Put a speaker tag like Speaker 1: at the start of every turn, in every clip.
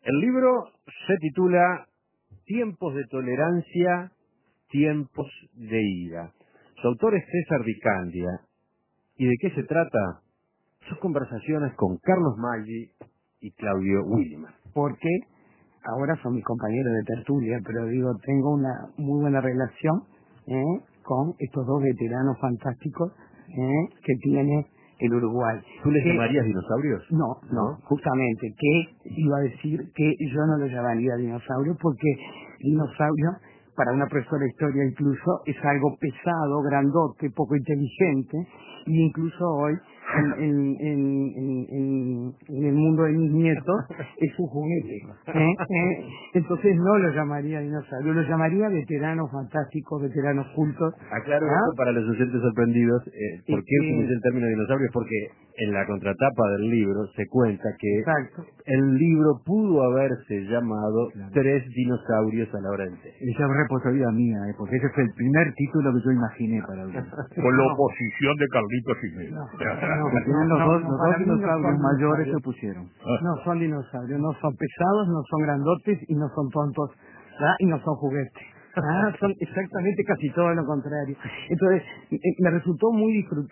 Speaker 1: El libro se titula Tiempos de tolerancia, tiempos de ira. Su autor es César Di Candia. ¿Y de qué se trata? Sus conversaciones con Carlos Maggi y Claudio Williman.
Speaker 2: Porque ahora son mis compañeros de tertulia, pero digo, tengo una muy buena relación con estos dos veteranos fantásticos que tiene el Uruguay.
Speaker 1: ¿Tú les llamarías dinosaurios?
Speaker 2: No, justamente, que iba a decir que yo no los llamaría dinosaurio, porque dinosaurio, para una profesora de historia incluso, es algo pesado, grandote, poco inteligente, y incluso hoy, en el mundo de mis nietos, es un juguete. Entonces no lo llamaría dinosaurio, lo llamaría veteranos fantásticos, veteranos cultos.
Speaker 1: Aclaro esto para los oyentes sorprendidos. ¿Por qué utilicé el término dinosaurio? Porque en la contratapa del libro se cuenta que el libro pudo haberse llamado Tres dinosaurios a la hora del té.
Speaker 3: Esa es responsabilidad mía, porque ese fue el primer título que yo imaginé para el libro.
Speaker 4: Con la oposición de Carlitos Jiménez.
Speaker 3: Los dos dinosaurios mayores se pusieron.
Speaker 2: No son dinosaurios, no son pesados, no son grandotes y no son tontos, ¿verdad? Y no son juguetes. Son exactamente casi todo lo contrario. Entonces, me resultó muy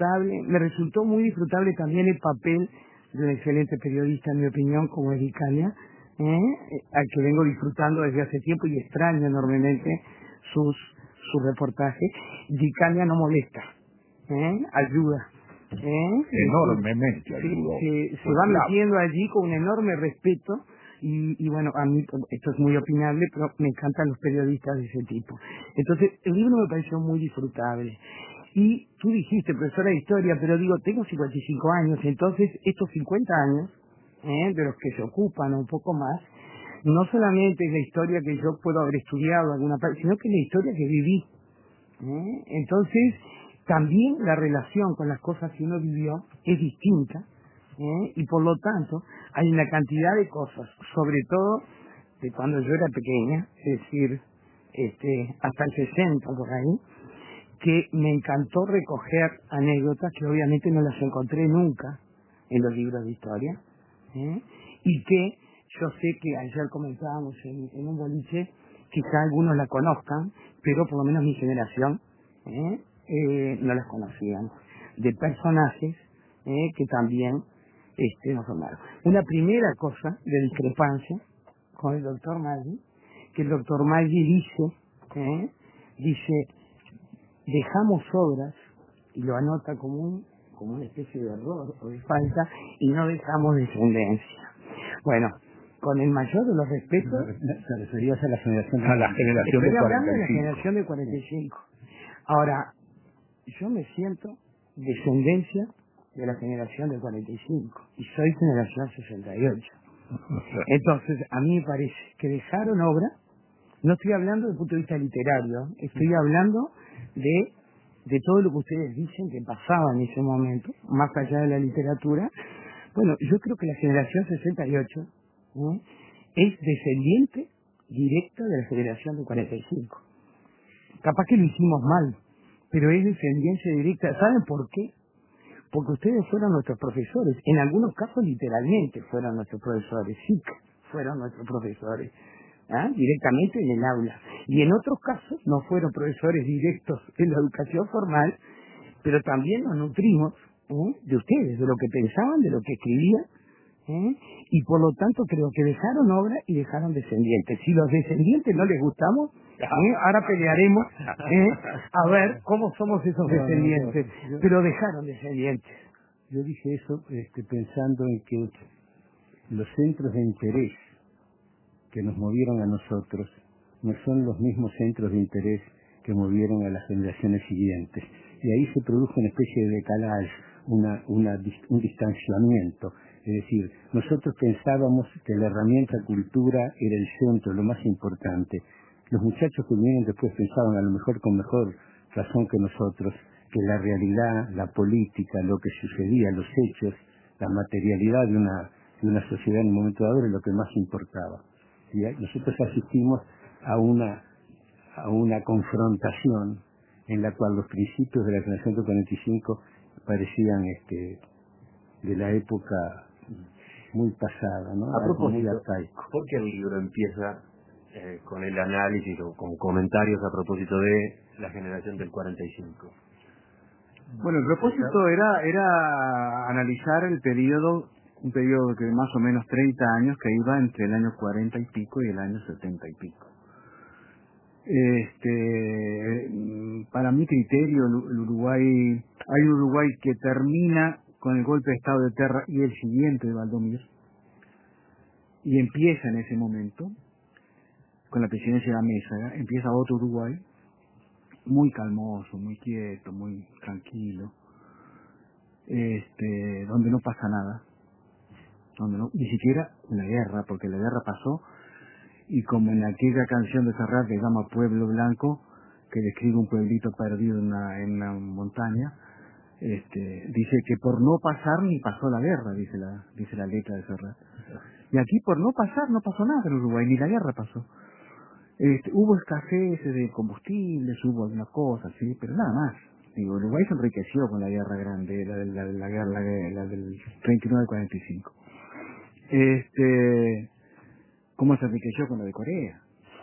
Speaker 2: disfrutable también el papel de un excelente periodista, en mi opinión, como es Di Candia, al que vengo disfrutando desde hace tiempo y extraño enormemente sus reportajes. Di Candia no molesta, ayuda.
Speaker 4: Enormemente ayudó.
Speaker 2: Se va metiendo allí con un enorme respeto. Y bueno, a mí esto es muy opinable, pero me encantan los periodistas de ese tipo. Entonces, el libro me pareció muy disfrutable. Y tú dijiste, profesora de historia, pero digo, tengo 55 años, entonces estos 50 años, de los que se ocupan o un poco más, no solamente es la historia que yo puedo haber estudiado alguna parte, sino que es la historia que viví. Entonces, también la relación con las cosas que uno vivió es distinta. Y por lo tanto hay una cantidad de cosas, sobre todo de cuando yo era pequeña, es decir, hasta el 60 por ahí, que me encantó recoger anécdotas que obviamente no las encontré nunca en los libros de historia, y que yo sé que ayer comentábamos en un boliche, quizá algunos la conozcan, pero por lo menos mi generación no las conocían, de personajes que también no formaron. Una primera cosa de discrepancia con el doctor Maggi, que el doctor Maggi dice, dejamos obras, y lo anota como una especie de error o de falta, y no dejamos descendencia. Bueno, con el mayor de los respetos,
Speaker 3: se refería a la generación
Speaker 4: de 45.
Speaker 2: Estoy hablando de la generación de 45. Ahora, yo me siento descendencia de la generación del 45 y soy generación 68. Entonces, a mí me parece que dejaron obra, no estoy hablando desde el punto de vista literario, estoy hablando de todo lo que ustedes dicen que pasaba en ese momento, más allá de la literatura. Bueno, yo creo que la generación 68 es descendiente directa de la generación del 45. Capaz que lo hicimos mal, pero es descendencia directa. ¿Saben por qué? Porque ustedes fueron nuestros profesores, en algunos casos literalmente fueron nuestros profesores, sí, fueron nuestros profesores, directamente en el aula, y en otros casos no fueron profesores directos en la educación formal, pero también nos nutrimos de ustedes, de lo que pensaban, de lo que escribían, y por lo tanto creo que dejaron obra y dejaron descendientes. Si los descendientes no les gustamos, ahora pelearemos a ver cómo somos esos descendientes, pero dejaron descendientes.
Speaker 3: Yo dije eso pensando en que los centros de interés que nos movieron a nosotros no son los mismos centros de interés que movieron a las generaciones siguientes, y ahí se produjo una especie de decalaje, un distanciamiento. Es decir, nosotros pensábamos que la herramienta cultura era el centro, lo más importante. Los muchachos que vinieron después pensaban, a lo mejor con mejor razón que nosotros, que la realidad, la política, lo que sucedía, los hechos, la materialidad de una sociedad en un momento dado era lo que más importaba. ¿Sí? Nosotros asistimos a una confrontación en la cual los principios de la generación del 45 parecían de la época muy pasada, ¿no?
Speaker 1: A
Speaker 3: Algo muy
Speaker 1: propósito,
Speaker 3: arcaico.
Speaker 1: ¿por qué el libro empieza con el análisis o con comentarios a propósito de la generación del 45?
Speaker 5: Bueno, el propósito era analizar un periodo de más o menos 30 años que iba entre el año 40 y pico y el año 70 y pico. Para mi criterio, el Uruguay, hay un Uruguay que termina con el golpe de Estado de Terra y el siguiente de Valdomir, y empieza en ese momento, con la presidencia de Amézaga, empieza otro Uruguay, muy calmoso, muy quieto, muy tranquilo, donde no pasa nada, ni siquiera la guerra, porque la guerra pasó, y como en aquella canción de Serrat que se llama Pueblo Blanco, que describe un pueblito perdido en una montaña, dice que por no pasar ni pasó la guerra, dice la letra de Serrat. Y aquí por no pasar no pasó nada en Uruguay, ni la guerra pasó. Hubo escasez de combustibles, hubo algunas cosas, sí, pero nada más. Digo, Uruguay se enriqueció con la guerra grande, la del 39-45. ¿Cómo se enriqueció con la de Corea?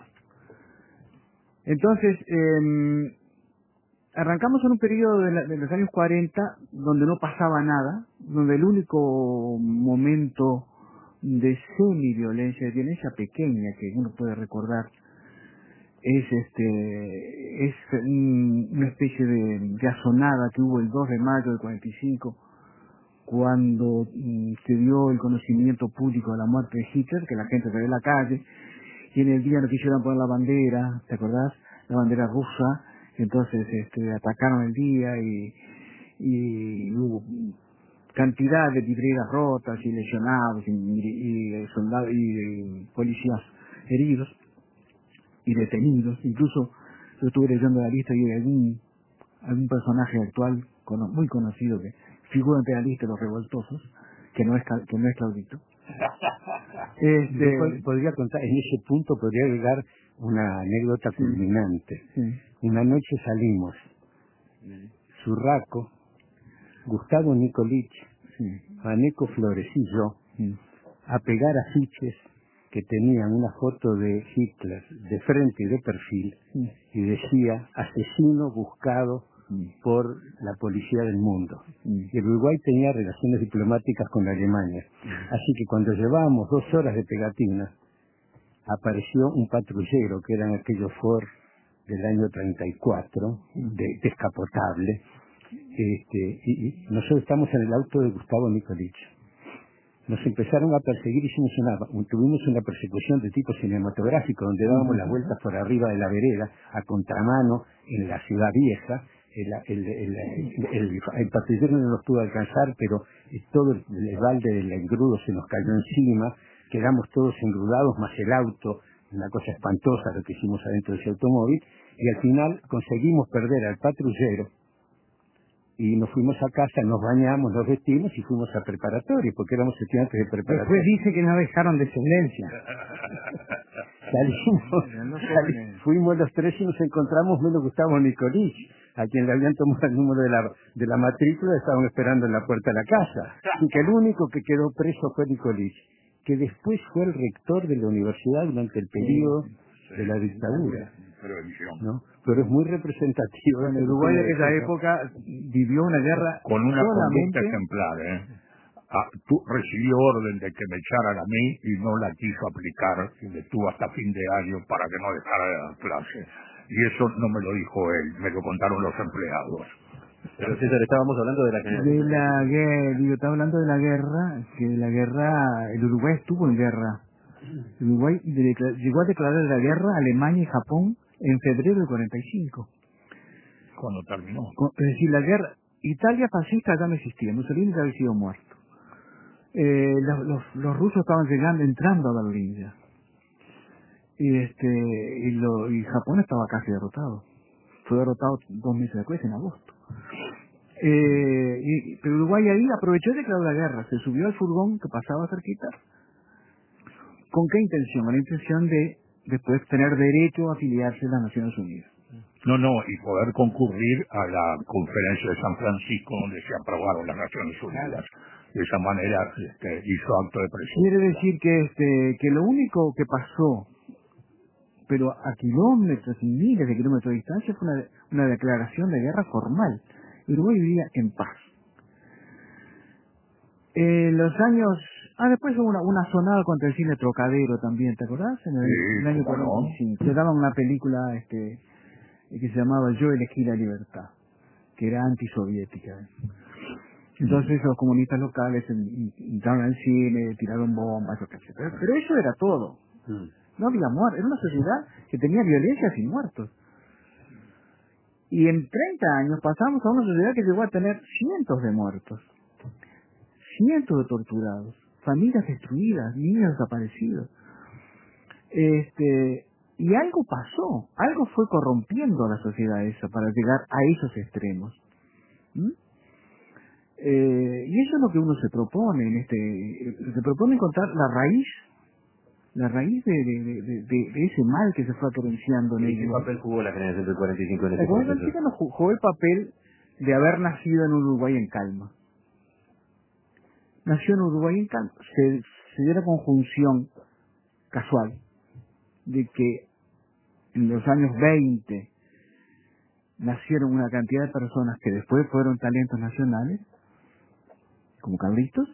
Speaker 5: Entonces, arrancamos en un periodo de los años 40 donde no pasaba nada, donde el único momento de semiviolencia, de violencia pequeña que uno puede recordar, es una especie de asonada que hubo el 2 de mayo del 45, cuando se dio el conocimiento público de la muerte de Hitler, que la gente salió a la calle, y en el día no quisieron poner la bandera, ¿te acordás? La bandera rusa, entonces atacaron el día y hubo cantidad de vidrieras rotas y lesionados y soldados y policías heridos y detenidos. Incluso yo estuve leyendo la lista y hay algún personaje actual muy conocido que figura entre la lista de los revoltosos, que no es Claudito.
Speaker 3: Podría contar, en ese punto podría agregar una anécdota culminante.
Speaker 5: Sí.
Speaker 3: Una noche salimos, Zurraco, Gustavo Nicolich, Maneco Flores y yo, a pegar afiches que tenían una foto de Hitler de frente y de perfil, y decía: asesino buscado por la policía del mundo. Y el Uruguay tenía relaciones diplomáticas con Alemania. Así que cuando llevábamos 2 horas de pegatina, apareció un patrullero, que eran aquellos Ford del año 34, descapotable, y nosotros estamos en el auto de Gustavo Nicolich. Nos empezaron a perseguir, tuvimos una persecución de tipo cinematográfico, donde dábamos las vueltas por arriba de la vereda, a contramano, en la ciudad vieja. El patrullero no nos pudo alcanzar, pero todo el balde del engrudo se nos cayó encima, quedamos todos engrudados, más el auto, una cosa espantosa lo que hicimos adentro de ese automóvil, y al final conseguimos perder al patrullero, y nos fuimos a casa, nos bañamos, nos vestimos y fuimos a preparatorio, porque éramos estudiantes de preparatorio.
Speaker 2: Después dice que no dejaron descendencia.
Speaker 3: Fuimos los 3 y nos encontramos menos Gustavo Nicolich, a quien le habían tomado el número de la matrícula, estaban esperando en la puerta de la casa. Y que el único que quedó preso fue Nicolich, que después fue el rector de la universidad durante el periodo de la dictadura, ¿no? Pero es muy representativo.
Speaker 5: En Uruguay de aquella época vivió una guerra
Speaker 4: con una
Speaker 5: solamente...
Speaker 4: conducta ejemplar, recibió orden de que me echaran a mí y no la quiso aplicar, y me tuvo hasta fin de año para que no dejara de dar clase. Y eso no me lo dijo él, me lo contaron los empleados.
Speaker 1: Pero César, estábamos hablando de la generación.
Speaker 5: Estaba hablando de la guerra, el Uruguay estuvo en guerra. El Uruguay llegó a declarar la guerra a Alemania y Japón en febrero del 45.
Speaker 4: Cuando terminó.
Speaker 5: Es decir, la guerra, Italia fascista ya no existía, Mussolini ya había sido muerto. Los rusos estaban entrando a Valorinja. Y Japón estaba casi derrotado. Fue derrotado 2 meses después, en agosto. Pero Uruguay ahí aprovechó y declaró la guerra. Se subió al furgón que pasaba cerquita. ¿Con qué intención? Con la intención de después tener derecho a afiliarse a las Naciones Unidas.
Speaker 4: No, y poder concurrir a la conferencia de San Francisco, donde se aprobaron las Naciones Unidas. de esa manera hizo acto de presencia.
Speaker 5: Quiere decir que lo único que pasó, pero a kilómetros y miles de kilómetros de distancia, fue una declaración de guerra formal. Uruguay vivía en paz. Los años... después hubo una sonada contra el cine Trocadero también, ¿te acordás? En el año 45. Se daba una película que se llamaba Yo elegí la libertad, que era antisoviética. Entonces los comunistas locales entraron al cine, tiraron bombas, yo qué sé. Pero eso era todo. No había muerte. Era una sociedad que tenía violencias y muertos. Y en 30 años pasamos a una sociedad que llegó a tener cientos de muertos, cientos de torturados, familias destruidas, niños desaparecidos. Y algo pasó, algo fue corrompiendo a la sociedad esa para llegar a esos extremos. Y eso es lo que uno se propone se propone encontrar la raíz de ese mal que se fue atorrenciando en ellos.
Speaker 1: ¿Qué papel jugó la generación del 45 en ese
Speaker 5: La
Speaker 1: proceso?
Speaker 5: generación jugó el papel de haber nacido en Uruguay en calma. Nació en Uruguay en calma. Se dio la conjunción casual de que en los años 20 nacieron una cantidad de personas que después fueron talentos nacionales, como Carlitos,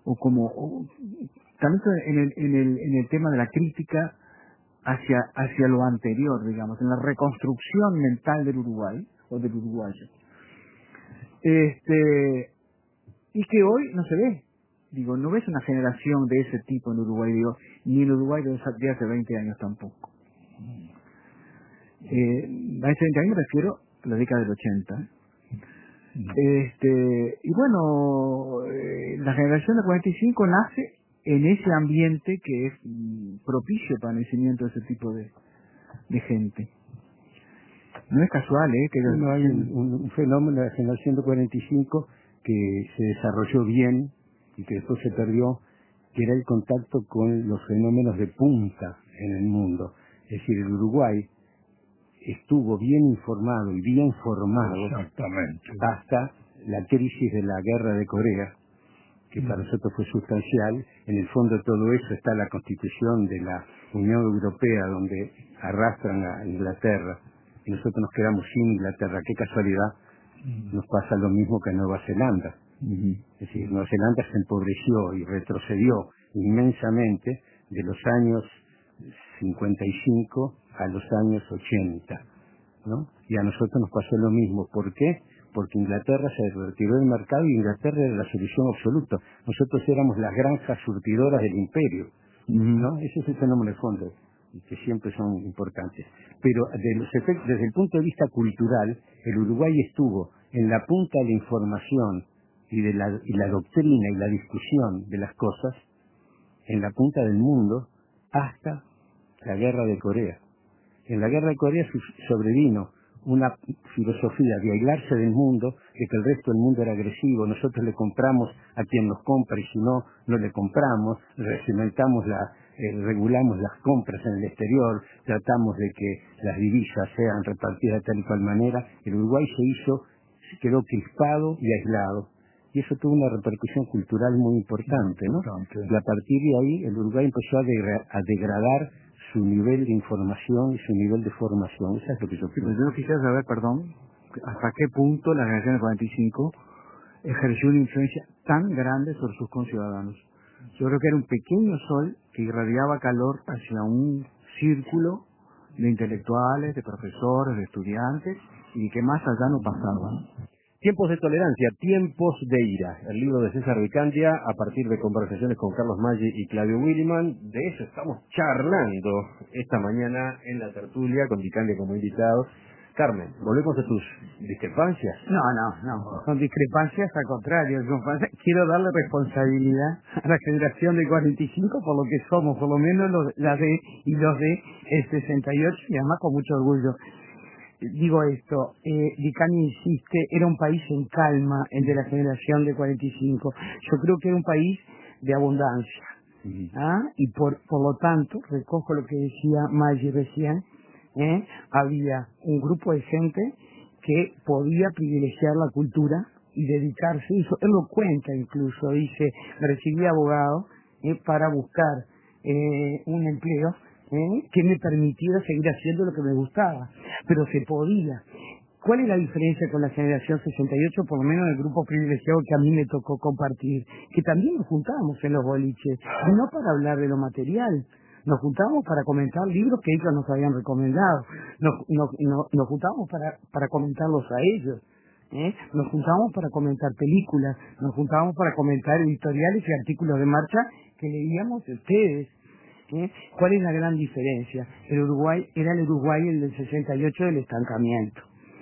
Speaker 5: tanto en el tema de la crítica hacia lo anterior, digamos, en la reconstrucción mental del Uruguay, o del uruguayo. Y que hoy no se ve. Digo, no ves una generación de ese tipo en Uruguay, ni en Uruguay de hace 20 años tampoco. A ese 20 años me refiero a la década del 80. Y bueno, la generación del 45 nace en ese ambiente que es propicio para el nacimiento de ese tipo de gente. No es casual, que
Speaker 3: no hay un fenómeno de la generación del 45 que se desarrolló bien y que después se perdió, que era el contacto con los fenómenos de punta en el mundo. Es decir, el Uruguay estuvo bien informado y bien formado hasta la crisis de la guerra de Corea, que para nosotros fue sustancial. En el fondo de todo eso está la constitución de la Unión Europea, donde arrastran a Inglaterra, y nosotros nos quedamos sin Inglaterra. Qué casualidad, nos pasa lo mismo que en Nueva Zelanda. Es decir, Nueva Zelanda se empobreció y retrocedió inmensamente de los años 55 a los años 80, ¿no? Y a nosotros nos pasó lo mismo. ¿Por qué? Porque Inglaterra se retiró del mercado y Inglaterra era la solución absoluta. Nosotros éramos las granjas surtidoras del imperio, ¿no? Ese es el fenómeno de fondo, que siempre son importantes. Pero desde el punto de vista cultural, el Uruguay estuvo en la punta de la información y la doctrina y la discusión de las cosas, en la punta del mundo, hasta la guerra de Corea. En la guerra de Corea sobrevino una filosofía de aislarse del mundo, de que el resto del mundo era agresivo, nosotros le compramos a quien nos compra y si no, no le compramos, regulamos las compras en el exterior, tratamos de que las divisas sean repartidas de tal y cual manera. El Uruguay quedó crispado y aislado. Y eso tuvo una repercusión cultural muy importante, ¿no? Y a partir de ahí el Uruguay empezó a degradar su nivel de información y su nivel de formación. Eso es lo que yo creo.
Speaker 5: Yo quisiera saber, hasta qué punto la generación del 45 ejerció una influencia tan grande sobre sus conciudadanos. Yo creo que era un pequeño sol que irradiaba calor hacia un círculo de intelectuales, de profesores, de estudiantes, y que más allá no pasaba.
Speaker 1: Tiempos de tolerancia, tiempos de ira. El libro de César Vicandia, a partir de conversaciones con Carlos Maggi y Claudio Williman. De eso estamos charlando esta mañana en la tertulia con Vicandia como invitado. Carmen, volvemos a tus discrepancias.
Speaker 2: No, son discrepancias, al contrario. Quiero darle responsabilidad a la generación del 45 por lo que somos, por lo menos los de el 68, y además con mucho orgullo. Digo esto, Vicani insiste, era un país en calma, el de la generación de 45. Yo creo que era un país de abundancia. Y por lo tanto, recojo lo que decía Maggi recién, había un grupo de gente que podía privilegiar la cultura y dedicarse a eso. Él lo cuenta incluso, dice, me recibí abogado para buscar un empleo que me permitiera seguir haciendo lo que me gustaba, pero se podía. ¿Cuál es la diferencia con la generación 68, por lo menos en el grupo privilegiado que a mí me tocó compartir? Que también nos juntábamos en los boliches, y no para hablar de lo material, nos juntábamos para comentar libros que ellos nos habían recomendado, nos juntábamos para comentarlos a ellos, nos juntábamos para comentar películas, nos juntábamos para comentar editoriales y artículos de marcha que leíamos de ustedes. ¿Cuál es la gran diferencia? El Uruguay era el Uruguay el del 68 del estancamiento.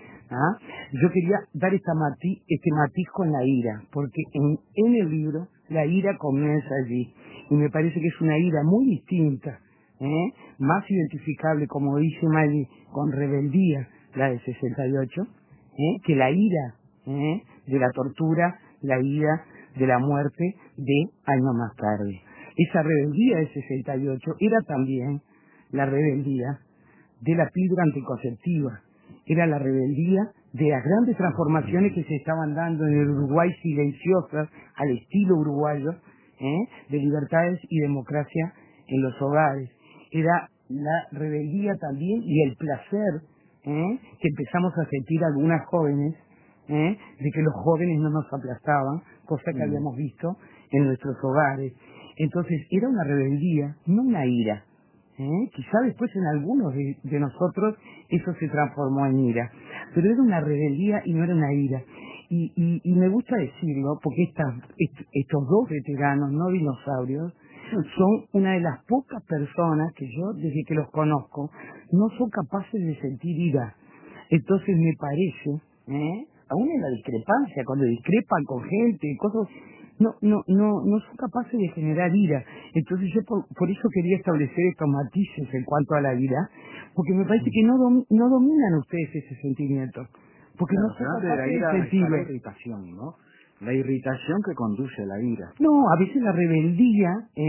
Speaker 2: Yo quería dar este matiz con la ira, porque en el libro la ira comienza allí, y me parece que es una ira muy distinta, más identificable, como dice Miley, con rebeldía, la del 68, que la ira de la tortura, la ira de la muerte de años más tarde. Esa rebeldía del 68 era también la rebeldía de la píldora anticonceptiva, era la rebeldía de las grandes transformaciones que se estaban dando en el Uruguay silenciosas, al estilo uruguayo, de libertades y democracia en los hogares. Era la rebeldía también y el placer que empezamos a sentir algunas jóvenes, de que los jóvenes no nos aplastaban, cosa que habíamos visto en nuestros hogares. Entonces era una rebeldía, no una ira. Quizá después en algunos de nosotros eso se transformó en ira, pero era una rebeldía y no era una ira. Y me gusta decirlo porque estos dos veteranos, no dinosaurios, son una de las pocas personas que yo, desde que los conozco, no son capaces de sentir ira. Entonces me parece, aún en la discrepancia, cuando discrepan con gente y cosas, no son capaces de generar ira. Entonces yo por eso quería establecer estos matices en cuanto a la ira, porque me parece que no dominan ustedes ese sentimiento, porque no son capaces de sentirlo.
Speaker 5: La irritación, ¿no? La irritación que conduce a la ira.
Speaker 2: No, a veces la rebeldía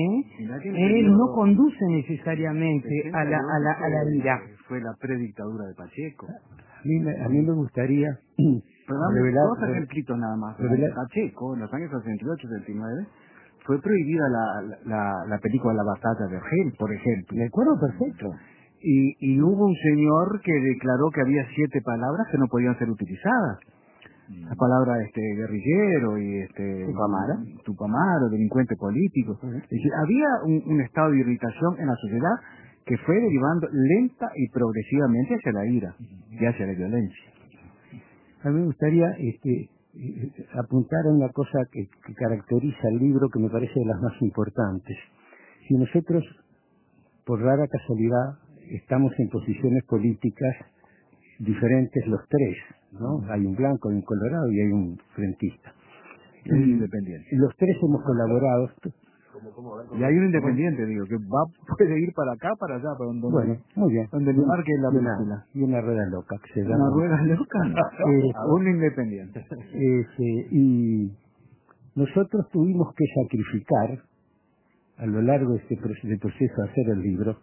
Speaker 2: no conduce necesariamente a la ira.
Speaker 5: Fue la predictadura de Pacheco.
Speaker 3: A mí me gustaría
Speaker 5: revelar dos ejemplitos nada más. Pacheco, en los años 68-69, fue prohibida la película La batalla de Argel, por ejemplo.
Speaker 2: Me acuerdo perfecto.
Speaker 5: Y hubo un señor que declaró que había 7 palabras que no podían ser utilizadas. La palabra guerrillero y tupamaro, delincuente político. Es decir, había un estado de irritación en la sociedad que fue derivando lenta y progresivamente hacia la ira y hacia la violencia.
Speaker 3: A mí me gustaría apuntar a una cosa que caracteriza el libro, que me parece de las más importantes. Si nosotros, por rara casualidad, estamos en posiciones políticas diferentes los tres, ¿no? Hay un blanco, hay un colorado y hay un frentista.
Speaker 5: Y hay un independiente.
Speaker 3: Los tres hemos colaborado.
Speaker 5: Y hay un independiente, digo, que puede ir para acá, para allá, para donde,
Speaker 3: bueno, muy bien.
Speaker 5: Donde le marque la película.
Speaker 3: Y una rueda loca, que se llama.
Speaker 5: ¿Una rueda loca? Un independiente.
Speaker 3: Y nosotros tuvimos que sacrificar, a lo largo de este proceso de hacer el libro,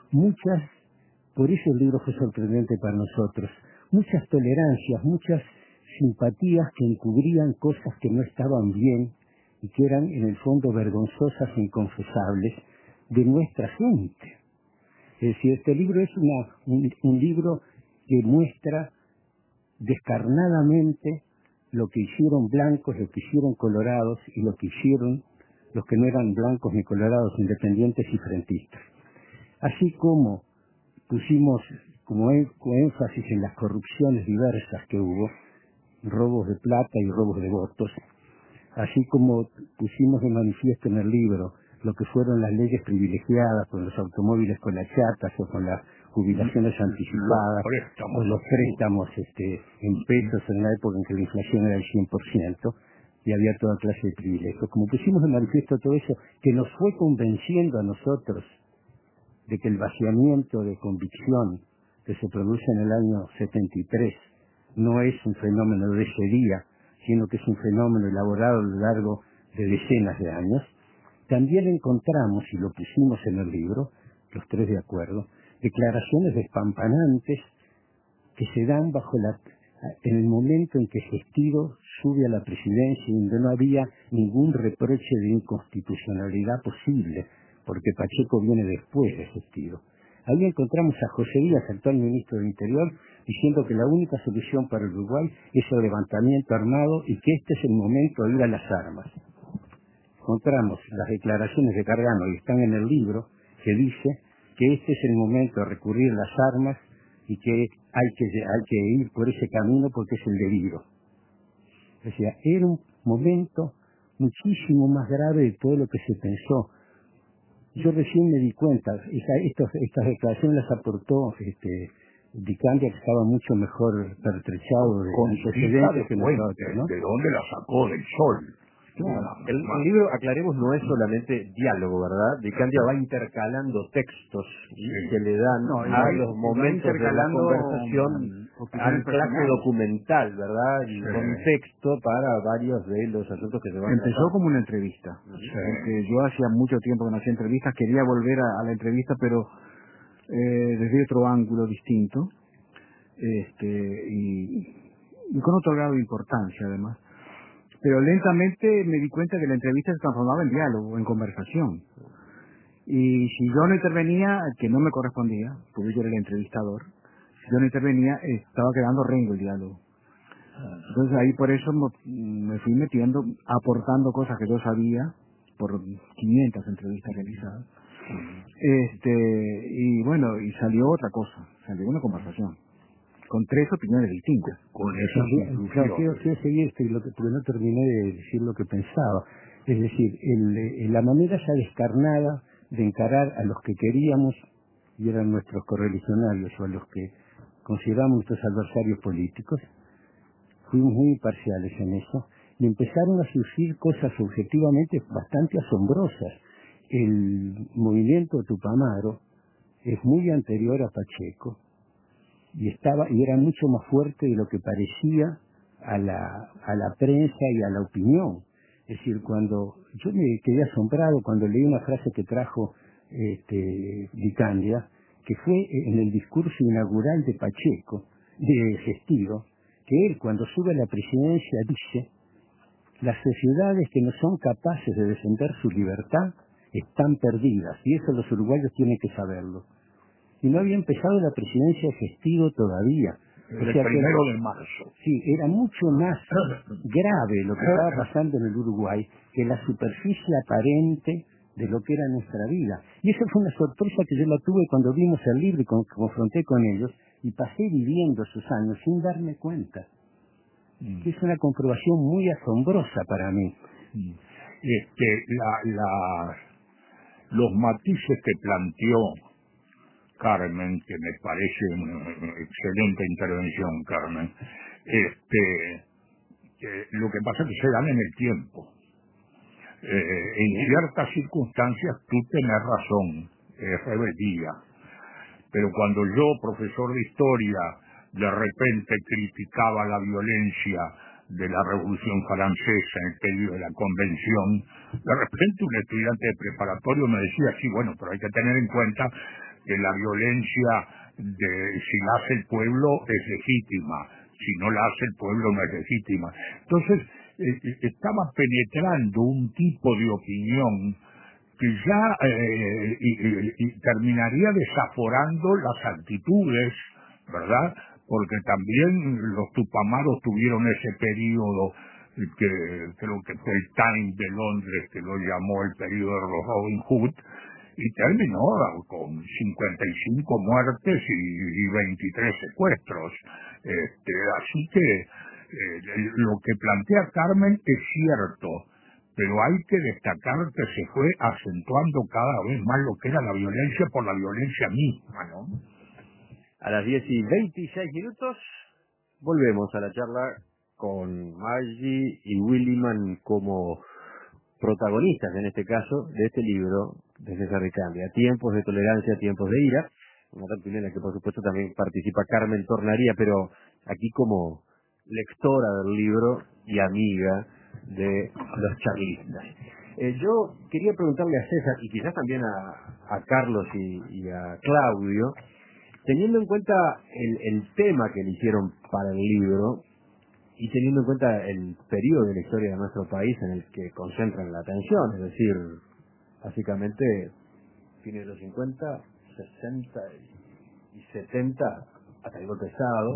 Speaker 3: por eso el libro fue sorprendente para nosotros, muchas tolerancias, muchas simpatías que encubrían cosas que no estaban bien y que eran en el fondo vergonzosas e inconfesables de nuestra gente. Es decir, este libro es un libro que muestra descarnadamente lo que hicieron blancos, lo que hicieron colorados y lo que hicieron los que no eran blancos ni colorados, independientes y frentistas. Así como pusimos como énfasis en las corrupciones diversas que hubo, robos de plata y robos de votos, así como pusimos de manifiesto en el libro lo que fueron las leyes privilegiadas con los automóviles con las chatas o con las jubilaciones anticipadas o los préstamos en pesos en la época en que la inflación era el 100% y había toda clase de privilegios. Como pusimos de manifiesto todo eso, que nos fue convenciendo a nosotros de que el vaciamiento de convicción que se produce en el año 73 no es un fenómeno de ese día, sino que es un fenómeno elaborado a lo largo de decenas de años, también encontramos, y lo pusimos en el libro, los tres de acuerdo, declaraciones despampanantes que se dan bajo en el momento en que Gestido sube a la presidencia y donde no había ningún reproche de inconstitucionalidad posible, porque Pacheco viene después de Gestido. Ahí encontramos a José Díaz, actual ministro de Interior, diciendo que la única solución para Uruguay es el levantamiento armado y que este es el momento de ir a las armas. Encontramos las declaraciones de Gargano, y están en el libro, que dice que este es el momento de recurrir a las armas y que hay que ir por ese camino porque es el debido. O sea, era un momento muchísimo más grave de todo lo que se pensó. Yo recién me di cuenta, estas declaraciones las aportó Dicandia, que estaba mucho mejor pertrechado de antecedentes que nosotros, ¿no?
Speaker 4: ¿De dónde la sacó? Del sol.
Speaker 1: Claro. El libro, aclaremos, no es solamente diálogo, ¿verdad? Dicandia va intercalando textos que le dan a los momentos de la conversación anclaje documental, ¿verdad? Y contexto para varios de los asuntos que se van
Speaker 5: Empezó
Speaker 1: tratando.
Speaker 5: como una entrevista. Porque yo hacía mucho tiempo que no hacía entrevistas, quería volver a la entrevista, pero desde otro ángulo distinto, y con otro grado de importancia además. Pero lentamente me di cuenta que la entrevista se transformaba en diálogo, en conversación. Y si yo no intervenía, que no me correspondía, porque yo era el entrevistador, si yo no intervenía, estaba quedando rengo el diálogo. Entonces ahí por eso me fui metiendo, aportando cosas que yo sabía, por 500 entrevistas realizadas. Y bueno, y salió otra cosa, salió una conversación con 3 opiniones distintas.
Speaker 4: Con esas
Speaker 3: Claro, quiero seguir porque no terminé de decir lo que pensaba. Es decir, la manera ya descarnada de encarar a los que queríamos y eran nuestros correligionarios o a los que consideramos nuestros adversarios políticos, fuimos muy imparciales en eso y empezaron a surgir cosas objetivamente bastante asombrosas. El movimiento Tupamaro es muy anterior a Pacheco y era mucho más fuerte de lo que parecía a la prensa y a la opinión. Es decir, cuando yo me quedé asombrado cuando leí una frase que trajo Dicandia, que fue en el discurso inaugural de Pacheco, de Gestido, que él cuando sube a la presidencia dice: las sociedades que no son capaces de defender su libertad están perdidas, y eso los uruguayos tienen que saberlo. Y no había empezado la presidencia de Gestido todavía.
Speaker 4: El 1 de marzo.
Speaker 3: Sí, era mucho más grave lo que estaba pasando en el Uruguay que la superficie aparente de lo que era nuestra vida. Y esa fue una sorpresa que yo la tuve cuando vimos el libro y confronté con ellos, y pasé viviendo esos años sin darme cuenta. Que es una comprobación muy asombrosa para mí.
Speaker 4: Los matices que planteó Carmen, que me parece una excelente intervención, Carmen, lo que pasa es que se dan en el tiempo. En ciertas circunstancias tú tenés razón, es rebeldía, pero cuando yo, profesor de historia, de repente criticaba la violencia de la Revolución Francesa en el periodo de la Convención, de repente un estudiante de preparatorio me decía: sí, bueno, pero hay que tener en cuenta que la violencia, si la hace el pueblo, es legítima, si no la hace el pueblo, no es legítima. Entonces, estaba penetrando un tipo de opinión que ya terminaría desaforando las actitudes, ¿verdad? Porque también los Tupamaros tuvieron ese periodo que creo que fue el Times de Londres, que lo llamó el periodo de los Robin Hood, y terminó con 55 muertes y 23 secuestros. Así que lo que plantea Carmen es cierto, pero hay que destacar que se fue acentuando cada vez más lo que era la violencia por la violencia misma, ¿no?
Speaker 1: A las 10:26 volvemos a la charla con Maggi y Williman como protagonistas, en este caso, de este libro de César Dicandia, Tiempos de Tolerancia, Tiempos de Ira, una tertulia en la que por supuesto también participa Carmen Tornaría, pero aquí como lectora del libro y amiga de los charlistas. Yo quería preguntarle a César, y quizás también a Carlos y a Claudio, Teniendo en cuenta el tema que eligieron para el libro y teniendo en cuenta el periodo de la historia de nuestro país en el que concentran la atención, es decir, básicamente fines de los 50, 60 y 70 hasta el golpe de Estado.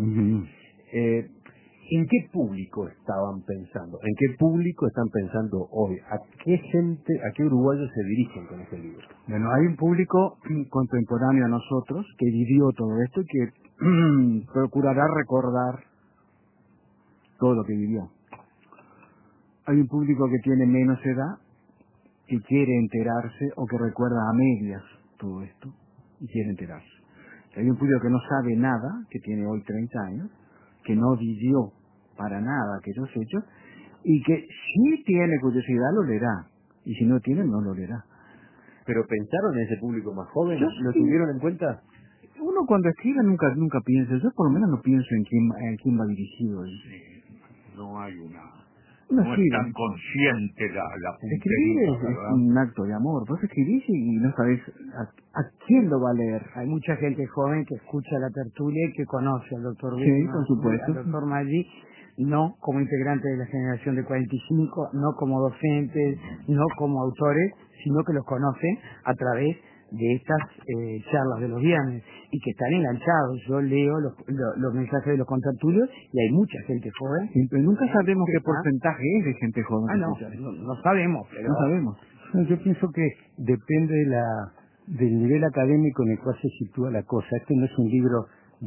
Speaker 1: ¿En qué público estaban pensando? ¿En qué público están pensando hoy? ¿A qué gente, a qué uruguayos se dirigen con este libro?
Speaker 5: Bueno, hay un público contemporáneo a nosotros que vivió todo esto y que procurará recordar todo lo que vivió. Hay un público que tiene menos edad, que quiere enterarse o que recuerda a medias todo esto y quiere enterarse. Hay un público que no sabe nada, que tiene hoy 30 años, que no vivió para nada aquellos hechos y que si tiene curiosidad lo leerá y si no tiene no lo leerá.
Speaker 1: ¿Pero pensaron en ese público más joven?
Speaker 5: Yo
Speaker 1: ¿Lo
Speaker 5: sí.
Speaker 1: tuvieron en cuenta?
Speaker 5: Uno cuando escribe nunca piensa, yo por lo menos no pienso en quién va dirigido.
Speaker 4: No hay una...
Speaker 5: Uno
Speaker 4: No es
Speaker 5: escribe.
Speaker 4: tan consciente la
Speaker 5: Escribir
Speaker 4: puntería,
Speaker 5: es
Speaker 4: ¿verdad?
Speaker 5: un acto de amor. Vos escribís y no sabés a quién lo va a leer.
Speaker 2: Hay mucha gente joven que escucha la tertulia y que conoce al doctor
Speaker 5: Sí,
Speaker 2: Wittmann,
Speaker 5: por supuesto.
Speaker 2: al doctor Maggi, no como integrante de la generación de 45, no como docentes, no como autores, sino que los conocen a través de estas charlas de los viernes y que están enganchados. Yo leo los mensajes de los contertulios y hay mucha gente joven.
Speaker 5: Sí, pero nunca sabremos
Speaker 2: que
Speaker 5: qué
Speaker 2: está-
Speaker 5: porcentaje es de gente joven.
Speaker 2: Ah,
Speaker 5: que
Speaker 2: no,
Speaker 5: escucha esto.
Speaker 2: no sabemos, pero...
Speaker 5: No sabemos.
Speaker 3: Yo pienso que depende del nivel académico en el cual se sitúa la cosa. Este no es un libro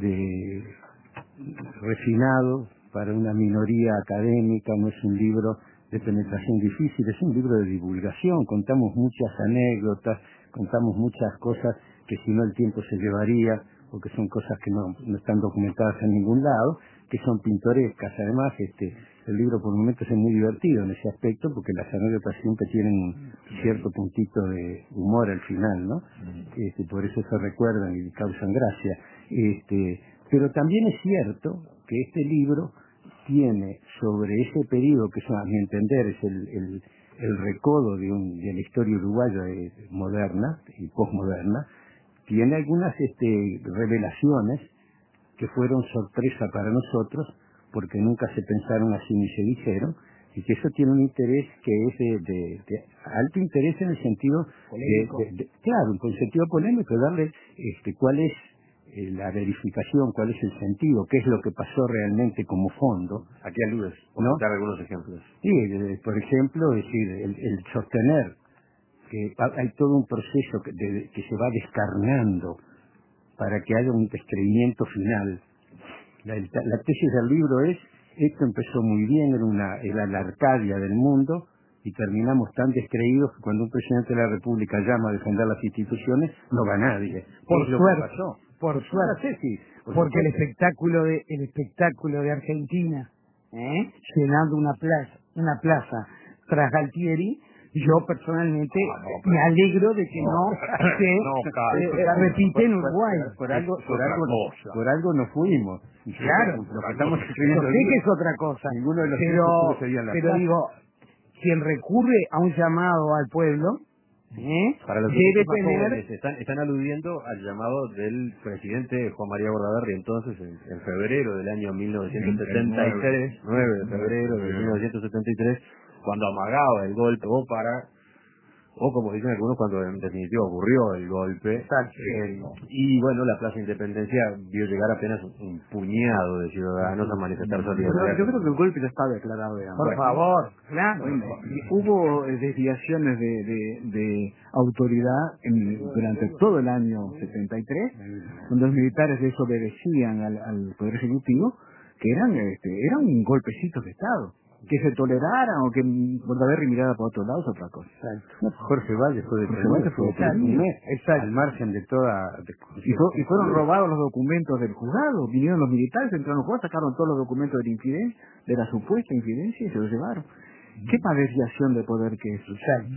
Speaker 3: refinado para una minoría académica, no es un libro de penetración difícil, es un libro de divulgación. Contamos muchas anécdotas, contamos muchas cosas que si no el tiempo se llevaría, porque son cosas que no están documentadas en ningún lado, que son pintorescas. Además, el libro por momentos es muy divertido en ese aspecto, porque las anécdotas siempre tienen un cierto puntito de humor al final, ¿no? Por eso se recuerdan y causan gracia. Pero también es cierto que este libro tiene sobre ese periodo, que a mi entender es el recodo de la historia uruguaya moderna y posmoderna, tiene algunas revelaciones que fueron sorpresa para nosotros, porque nunca se pensaron así ni se dijeron, y que eso tiene un interés que es de alto interés en el sentido claro, un sentido polémico, darle cuál es la verificación, cuál es el sentido, qué es lo que pasó realmente como fondo.
Speaker 1: ¿A qué aludes? Por
Speaker 3: ¿No?
Speaker 1: dar algunos ejemplos.
Speaker 3: Sí, por ejemplo, es decir, el sostener que hay todo un proceso que se va descarnando para que haya un descreimiento final. La tesis del libro es: esto empezó muy bien, era la Arcadia del mundo, y terminamos tan descreídos que cuando un presidente de la República llama a defender las instituciones, no va nadie.
Speaker 2: Por
Speaker 3: Es lo que
Speaker 2: suerte,
Speaker 3: pasó.
Speaker 2: por
Speaker 3: Una
Speaker 2: suerte,
Speaker 3: tesis, por
Speaker 2: porque el
Speaker 3: supuesto.
Speaker 2: espectáculo de Argentina, llenando una plaza tras Galtieri, yo personalmente me alegro de que no se repite en Uruguay.
Speaker 3: Por algo no fuimos.
Speaker 2: Claro,
Speaker 3: Lo que estamos
Speaker 2: yo
Speaker 3: escribiendo
Speaker 2: sé que es otra cosa,
Speaker 3: ninguno de los tiempos tuvo ese día en la
Speaker 2: pero
Speaker 3: plaza.
Speaker 2: digo, quien recurre a un llamado al pueblo,
Speaker 1: Para los
Speaker 2: debe
Speaker 1: más
Speaker 2: tener...
Speaker 1: jóvenes, están aludiendo al llamado del presidente Juan María Bordaberry, entonces en febrero del año 1973, 9 de febrero de 1973, cuando amagaba el golpe, o como dicen algunos, cuando en definitiva ocurrió el golpe.
Speaker 2: Exacto.
Speaker 1: Y bueno, la Plaza Independencia vio llegar apenas un puñado de ciudadanos a manifestar solidaridad.
Speaker 5: Yo creo que el golpe ya estaba declarado de
Speaker 2: Por favor, claro.
Speaker 5: Hubo desviaciones de autoridad durante todo el año 73, donde los militares desobedecían al Poder Ejecutivo, que eran un golpecito de Estado. Que se toleraran o que Bordaberry mirara para otro lado es otra cosa.
Speaker 3: Jorge Valle fue
Speaker 5: un mes,
Speaker 3: al margen de toda...
Speaker 5: Y fueron robados los documentos del juzgado. Vinieron los militares, entraron al juzgado, sacaron todos los documentos de la infidencia, de la supuesta infidencia, y se los llevaron. ¿Qué más desviación de poder que eso?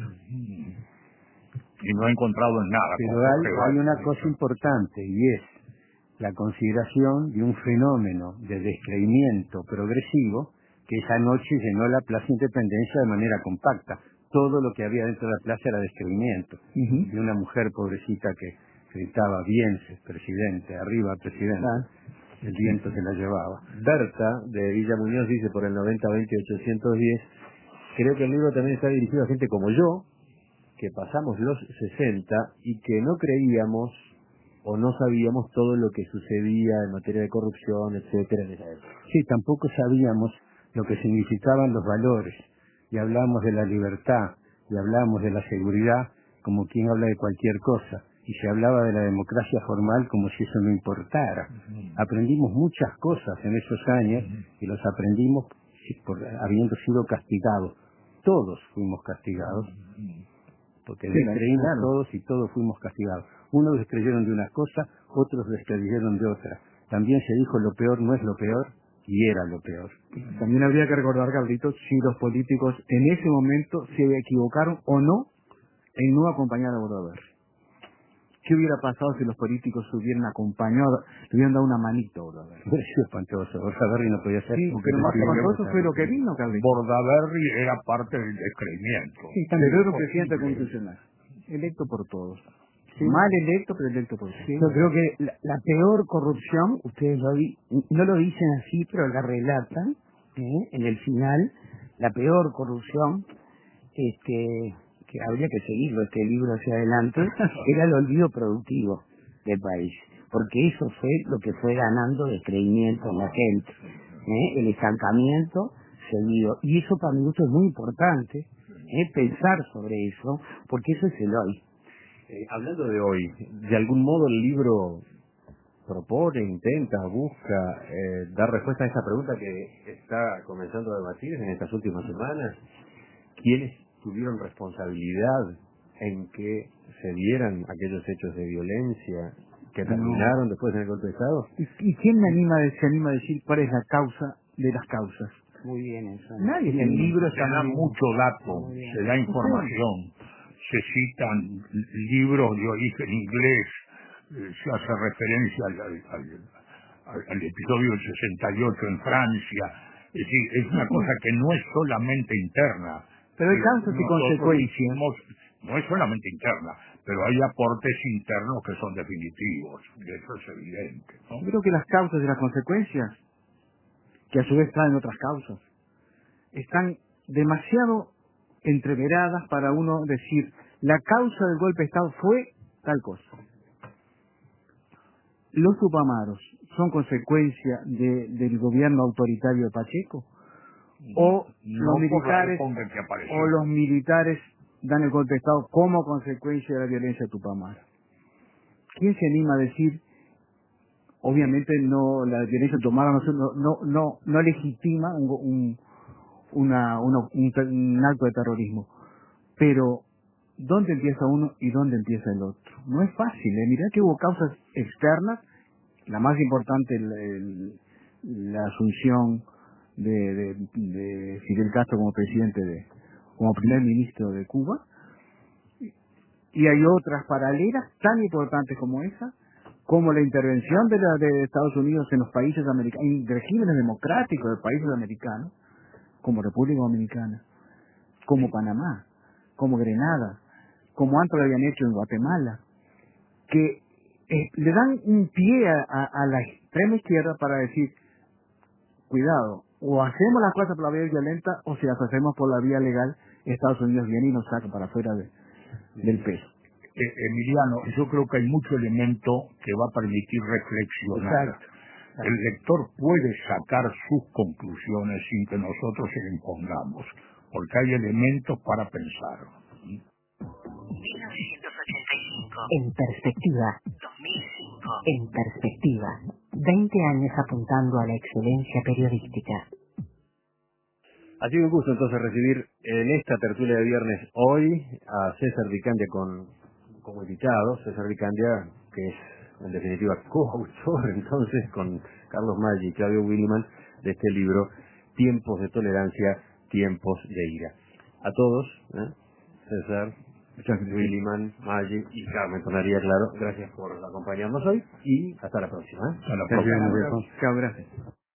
Speaker 4: Y no he encontrado en nada.
Speaker 3: Pero hay una cosa importante, y es la consideración de un fenómeno de descreimiento progresivo que esa noche llenó la Plaza Independencia de manera compacta. Todo lo que había dentro de la plaza era descreimiento. Y una mujer pobrecita que gritaba bien, presidente, arriba, presidente. El viento se la llevaba.
Speaker 1: Berta, de Villa Muñoz, dice por el 90-20-810, creo que el libro también está dirigido a gente como yo, que pasamos los 60 y que no creíamos o no sabíamos todo lo que sucedía en materia de corrupción, etcétera, en esa época.
Speaker 3: Sí, tampoco sabíamos lo que significaban los valores, y hablábamos de la libertad, y hablábamos de la seguridad como quien habla de cualquier cosa, y se hablaba de la democracia formal como si eso no importara. Aprendimos muchas cosas en esos años, y los aprendimos habiendo sido castigados. Todos fuimos castigados, porque descreímos todos y todos fuimos castigados. Unos descreyeron de una cosa, otros descreyeron de otra. También se dijo lo peor no es lo peor, y era lo peor.
Speaker 5: También habría que recordar, Carlitos, si los políticos en ese momento se equivocaron o no en no acompañar a Bordaberry. ¿Qué hubiera pasado si los políticos se hubieran acompañado, le hubieran dado una manito a Bordaberry?
Speaker 3: Hubiera sido espantoso. Bordaberry no podía ser.
Speaker 5: Sí, pero más espantoso fue lo que vino, Carlitos.
Speaker 4: Bordaberry era parte del descreimiento.
Speaker 5: Sí, también era un presidente constitucional, electo por todos. Sí. Mal electo, pero electo por todos.
Speaker 2: Sí. Yo creo que la peor corrupción, ustedes no lo dicen así, pero la relatan, en el final, la peor corrupción, que habría que seguirlo este libro hacia adelante, era el olvido productivo del país, porque eso fue lo que fue ganando descreimiento en la gente, el estancamiento seguido, y eso para mi gusto es muy importante, pensar sobre eso, porque eso es el hoy.
Speaker 1: Hablando de hoy, de algún modo el libro propone, intenta, busca dar respuesta a esa pregunta que está comenzando a debatir en estas últimas semanas. ¿Quiénes tuvieron responsabilidad en que se dieran aquellos hechos de violencia que terminaron después del golpe de Estado?
Speaker 5: ¿Y quién se anima a decir cuál es la causa de las causas?
Speaker 2: Muy bien eso.
Speaker 5: Nadie. En el libro
Speaker 4: se da mucho dato, se da información, se citan libros de origen inglés, se hace referencia al episodio del 68 en Francia. Es decir, es una cosa que no es solamente interna.
Speaker 5: Pero hay causas y consecuencias.
Speaker 4: No es solamente interna, pero hay aportes internos que son definitivos, y eso es evidente, ¿no?
Speaker 5: Yo creo que las causas y las consecuencias, que a su vez traen otras causas, están demasiado entreveradas para uno decir, la causa del golpe de Estado fue tal cosa. ¿Los Tupamaros son consecuencia del gobierno autoritario de Pacheco? ¿O los militares dan el golpe de Estado como consecuencia de la violencia de Tupamaro? ¿Quién se anima a decir, obviamente no, la violencia de Tupamaro no legitima un acto de terrorismo, pero ¿dónde empieza uno y dónde empieza el otro? No es fácil, mirá que hubo causas externas, la más importante la asunción de Fidel Castro como como primer ministro de Cuba, y hay otras paralelas tan importantes como esa, como la intervención de Estados Unidos en los países americanos, en regímenes democráticos de países americanos, como República Dominicana, como Panamá, como Grenada, como antes lo habían hecho en Guatemala, que le dan un pie a la extrema izquierda para decir, cuidado, o hacemos las cosas por la vía violenta, o si las hacemos por la vía legal, Estados Unidos viene y nos saca para afuera del peso.
Speaker 4: Emiliano, yo creo que hay mucho elemento que va a permitir reflexionar.
Speaker 2: Exacto.
Speaker 4: El lector puede sacar sus conclusiones sin que nosotros se le impongamos, porque hay elementos para pensar.
Speaker 6: 1985. En perspectiva. 2005. En perspectiva. 20 años apuntando a la excelencia periodística.
Speaker 1: Ha sido un gusto entonces recibir en esta tertulia de viernes hoy a César Vicandia como invitado. César Vicandia, que es en definitiva coautor entonces con Carlos Maggi y Claudio Williman de este libro Tiempos de Tolerancia, Tiempos de Ira. A todos, César, Williman, Maggi y Carmen Tonaría, claro, gracias por acompañarnos hoy y hasta la próxima.
Speaker 4: Hasta la próxima.
Speaker 5: Chao, gracias.